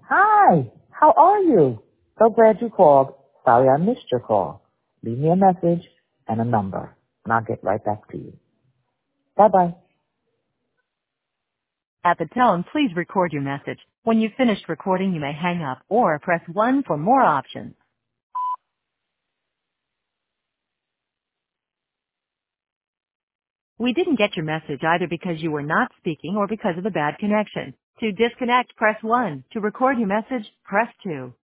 Hi, how are you? So glad you called. Sorry I missed your call. Leave me a message and a number, and I'll get right back to you. Bye-bye. At the tone, please record your message. When you've finished recording, you may hang up or press 1 for more options. We didn't get your message either because you were not speaking or because of a bad connection. To disconnect, press 1. To record your message, press 2.